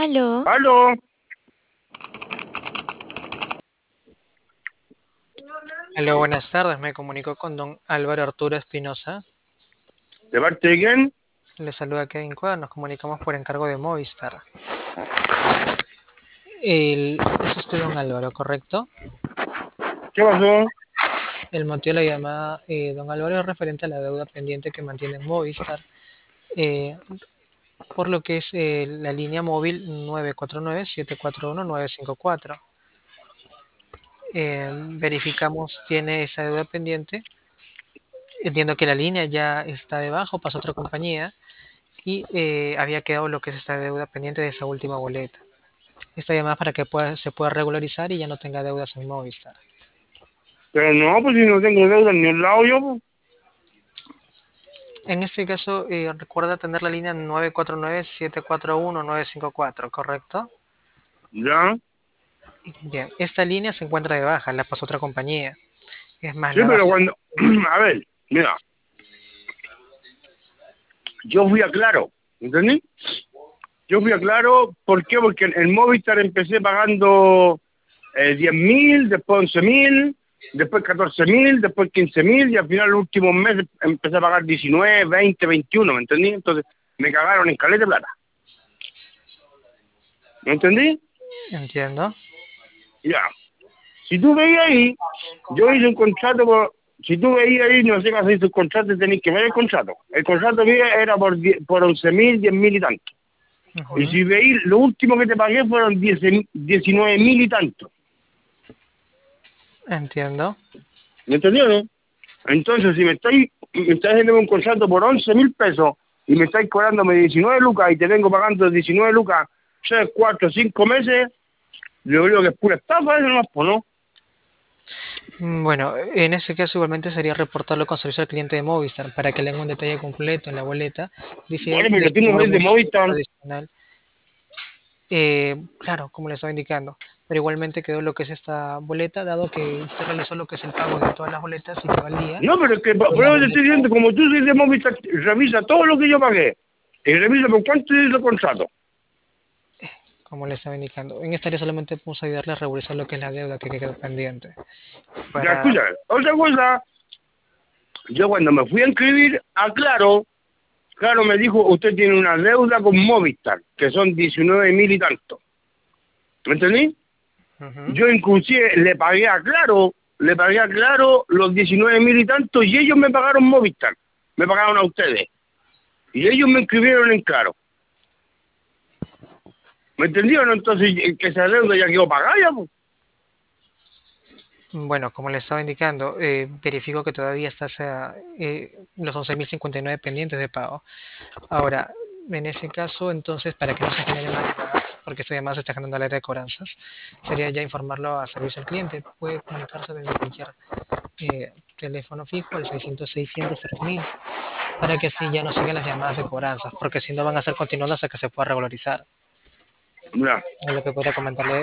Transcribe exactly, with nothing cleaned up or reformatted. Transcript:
Aló, Aló, Hola, buenas tardes. Me comunico con don Álvaro Arturo Espinosa. ¿de parte de quién? Le saluda Kevin Cuadra. Nos comunicamos por encargo de Movistar. El, es usted don Álvaro, ¿correcto? ¿Qué pasó? El motivo de la llamada, eh, don Álvaro, es referente a la deuda pendiente que mantiene Movistar, eh, por lo que es eh, la línea móvil nueve cuatro nueve, siete cuatro uno, nueve cinco cuatro. Eh, verificamos, tiene esa deuda pendiente. Entiendo que la línea ya está debajo, pasó a otra compañía y eh, había quedado lo que es esta deuda pendiente de esa última boleta. Esta llamada para que pueda, se pueda regularizar y ya no tenga deudas en Movistar. Pero no, pues si no tengo deuda ni un lado yo, pues. En este caso, eh, recuerda tener la línea nueve cuatro nueve, siete cuatro uno, nueve cinco cuatro, ¿correcto? Ya. Bien, esta línea se encuentra de baja, la pasó otra compañía. Es más, Sí, la pero base. cuando, a ver, mira, yo fui a Claro, ¿entendí? Yo fui a Claro, ¿por qué? Porque en, en Movistar empecé pagando eh, diez mil, después once mil, después catorce mil, después quince mil y al final los últimos meses empecé a pagar diecinueve, veinte, veintiuno, ¿me entendí? Entonces me cagaron en caleta de plata, ¿me entendí? Entiendo. Ya. Si tú veías ahí, yo hice un contrato por... Si tú veías ahí, no sé qué hacer un contrato, tenés que ver el contrato. El contrato mío era por, die- por once mil, diez mil y tanto. Y Ujú. si veis, lo último que te pagué fueron diez diecinueve mil y tanto. Entiendo. ¿Me entendió, no? Entonces, si me estáis, me estáis haciendo un contrato por once mil pesos y me estáis cobrándome diecinueve lucas y te vengo pagando diecinueve lucas seis, cuatro, cinco meses, yo creo que es pura estafa eso nomás, pues, ¿no? Mm, Bueno, en ese caso igualmente sería reportarlo con servicio al cliente de Movistar para que le haga un detalle completo en la boleta dice, Bueno, de pero tú que no hubo ves de algún Movistar. adicional. Eh, claro, como le estaba indicando, pero igualmente quedó lo que es esta boleta, dado que usted realizó lo que es el pago de todas las boletas y quedó al día. No, pero es que, por En la eso te estoy boleta, diciendo, como tú sois de Movistar, revisa todo lo que yo pagué. Y revisa por cuánto es el contrato. como le estaba indicando, en esta área solamente vamos a ayudarle a regularizar lo que es la deuda que quedó pendiente. Ya, Para, escucha, otra cosa, yo cuando me fui a inscribir a Claro, Claro me dijo, usted tiene una deuda con Movistar, que son diecinueve mil y tanto. ¿Me entendí? ujú, Yo inclusive le pagué a Claro, le pagué a Claro los diecinueve mil y tanto y ellos me pagaron Movistar. Me pagaron a ustedes. Y ellos me inscribieron en Claro. ¿Me entendieron? Entonces, que esa deuda ya quedó pagada ya, pues. bueno, como le estaba indicando, eh, verifico que todavía está esa, eh, los once mil cincuenta y nueve pendientes de pago. Ahora, en ese caso, entonces, para que no se generen más llamadas, porque esta llamada se está generando al área de cobranzas, sería ya informarlo a servicio al cliente. Puede comunicarse desde cualquier eh, teléfono fijo al seiscientos, seiscientos, tres mil, para que así ya no sigan las llamadas de cobranzas, porque si no van a ser continuando hasta que se pueda regularizar. Ya. Es lo que podría comentarle